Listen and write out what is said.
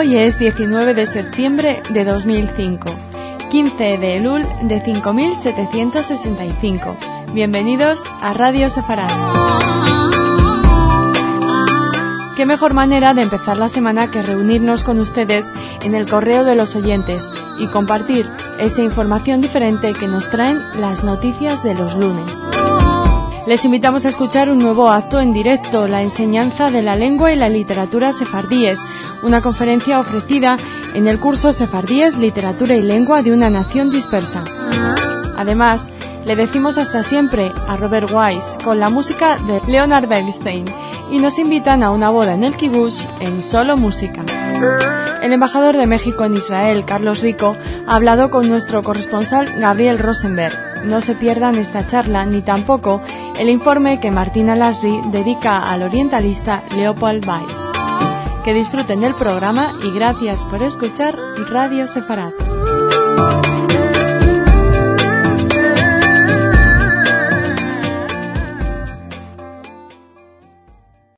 Hoy es 19 de septiembre de 2005, 15 de Elul de 5765. Bienvenidos a Radio Sefarad. Qué mejor manera de empezar la semana que reunirnos con ustedes en el correo de los oyentes y compartir esa información diferente que nos traen las noticias de los lunes. Les invitamos a escuchar un nuevo acto en directo, la enseñanza de la lengua y la literatura sefardíes, una conferencia ofrecida en el curso Sefardíes, Literatura y Lengua de una Nación Dispersa. Además, le decimos hasta siempre a Robert Wise con la música de Leonard Bernstein y nos invitan a una boda en el kibush en solo música. El embajador de México en Israel, Carlos Rico, ha hablado con nuestro corresponsal Gabriel Rosenberg. No se pierdan esta charla ni tampoco el informe que Martina Lasri dedica al orientalista Leopold Weiss. Que disfruten del programa y gracias por escuchar Radio Sefarad.